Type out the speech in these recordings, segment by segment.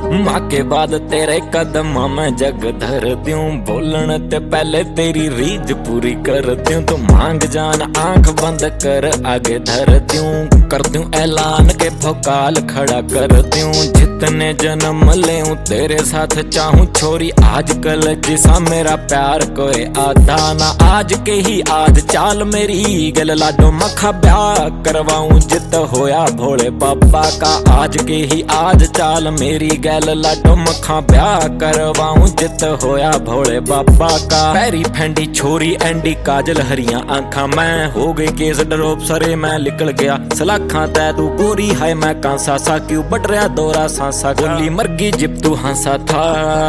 माँ के बाद तेरे कदम में जग धर दूं, बोलने ते पहले तेरी रीझ पूरी कर दूं। तो मांग जान आंख बंद कर आगे धर दूं, कर दूं ऐलान के भोकाल खड़ा कर दूं। जितने जन्म लेऊं तेरे साथ चाहूं छोरी, आजकल जिसा मेरा प्यार कोई आधा ना। आज के ही आज चाल मेरी गल लाडो मखा ब्याह करवाऊं, जित होया भोले बाबा का। आज के ही आज चाल मेरी गल लाडो मखा ब्याह करवाऊं, जित होया भोले बाबा का। पैरी फैंडी छोरी एंडी काजल हरियां आंखा, मैं हो गई केस डरोप सरे मैं निकल गया सलाखा तै तू गोरी है मैं कांसा सा। क्यों बढ़ रहा दौरा सांसा, गोली मरगी जिब तू हंसा था।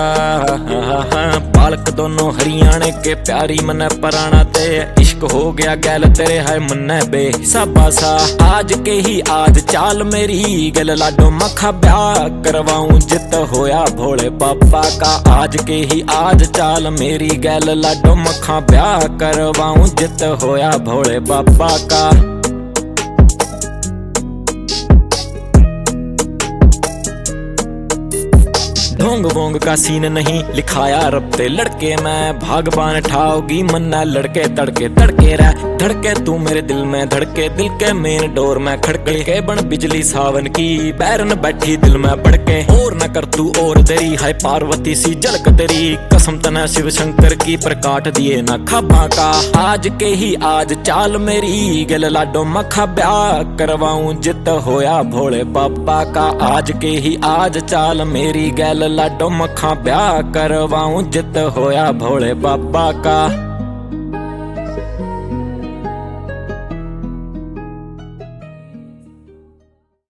बालक दोनों हरियाणे के प्यारी मन पराना ते, इश्क हो गया गैल तेरे है मन बेहिसाबा सा। आज के ही आज चाल मेरी गल लाडो मखा ब्याह करवाऊं, जित होया भोले बाबा का। आज के ही आज चाल मेरी गल लाडो मखा ब्याह करवाऊं, जित होया भोले बाबा का। ढोंग वोंग का सीन नहीं लिखाया रब ते, लड़के मैं भागबान ठाओगी मन्ना। लड़के तड़के तड़के रह धड़के तू मेरे दिल में धड़के, दिल के मेन डोर में खड़के के बन बिजली सावन की बैरन बैठी दिल में बड़के। और न कर तू और तेरी है पार्वती सी झलक तेरी, कसम तना शिव शंकर की प्रकाट दिए ना खाबा का। आज के ही आज चाल मेरी गल लाडो मखा ब्याह करवाऊं, जित होया भोले बाबा का। आज के ही आज चाल मेरी गल लाडो मखा ब्याह करवाऊं, जित होया भोले बाबा का।